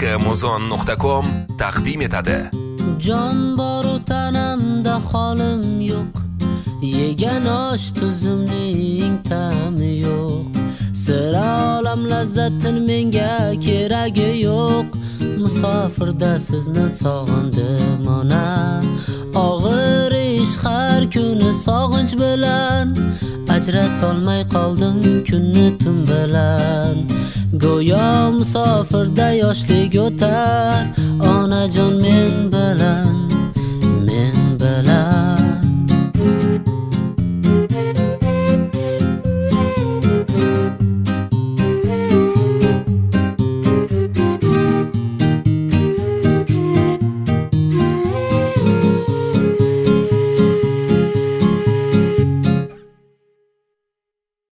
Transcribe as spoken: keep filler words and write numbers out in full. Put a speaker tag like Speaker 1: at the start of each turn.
Speaker 1: muzon nuqta com taqdim etadi.
Speaker 2: Jon bor u tanamda holim yo'q, yegan osh tuzimning ta'mi yo'q. Sira olam lazzatin menga keragi yo'q. Musofirda sizni sog'indim ona, og'ir ish har kuni sog'inch bilan, ajratolmay qoldim kunni tun bilan. Go'yo musofirda yoshlik o'tar, onajon men bilan.